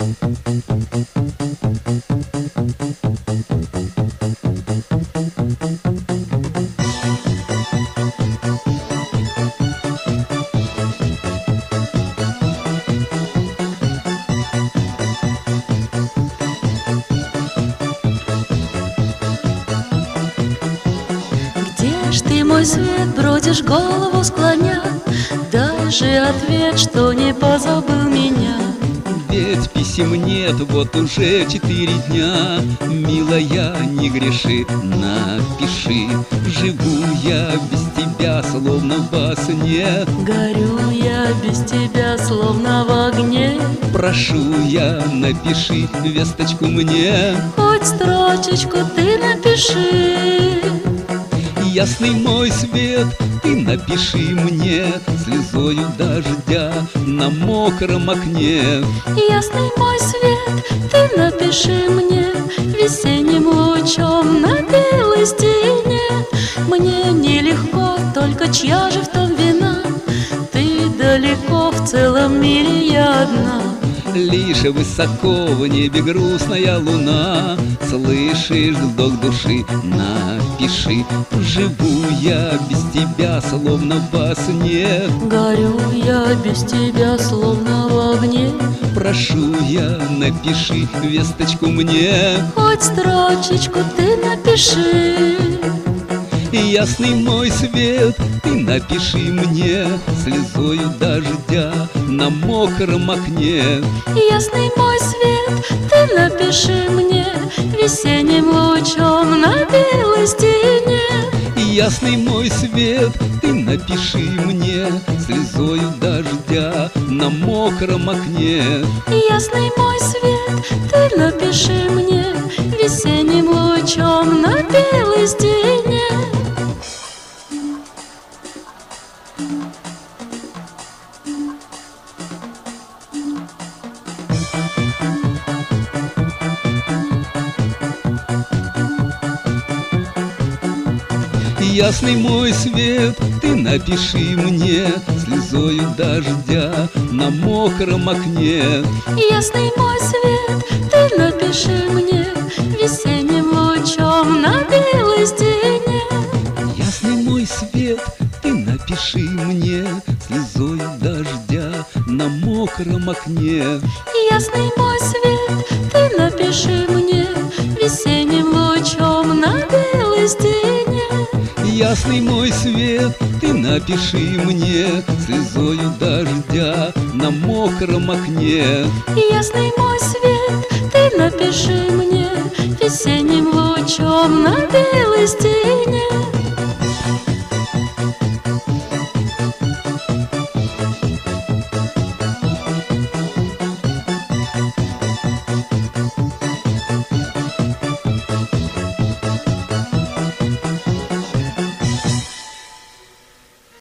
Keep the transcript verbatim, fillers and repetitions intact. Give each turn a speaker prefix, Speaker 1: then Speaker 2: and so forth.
Speaker 1: Мой свет, бродишь, голову склоня, дай же ответ, что не позабыл меня.
Speaker 2: Ведь писем нет вот уже четыре дня. Милая, не греши, напиши. Живу я без тебя, словно во сне.
Speaker 1: Горю я без тебя, словно в огне.
Speaker 2: Прошу я, напиши весточку мне.
Speaker 1: Хоть строчечку ты напиши.
Speaker 2: Ясный мой свет, ты напиши мне слезою дождя на мокром окне.
Speaker 1: Ясный мой свет, ты напиши мне весенним лучом на белой стене. Мне нелегко, только чья же в том вина? Ты далеко, в целом мире я одна.
Speaker 2: Лишь высоко в небе грустная луна. Слышишь вздох души, напиши. Живу я без тебя, словно во сне.
Speaker 1: Горю я без тебя, словно в огне.
Speaker 2: Прошу я, напиши весточку мне.
Speaker 1: Хоть строчечку ты напиши.
Speaker 2: Ясный мой свет, ты напиши мне слезою дождя на мокром окне.
Speaker 1: Ясный мой свет, ты напиши мне весенним лучом на белой стене.
Speaker 2: Ясный мой свет, ты напиши мне слезою дождя на мокром окне.
Speaker 1: Ясный мой свет, ты напиши мне весенним лучом на белой стене.
Speaker 2: Ясный мой свет, ты напиши мне слезою дождя на мокром окне.
Speaker 1: Ясный мой свет, ты напиши мне весенним лучом на белой стене.
Speaker 2: Ясный мой свет, ты напиши мне слезою дождя на мокром окне.
Speaker 1: Ясный мой свет, ты напиши мне весенним лучом на белой стене.
Speaker 2: Ясный мой свет, ты напиши мне слезою дождя на мокром окне.
Speaker 1: Ясный мой свет, ты напиши мне весенним лучом на белой стене.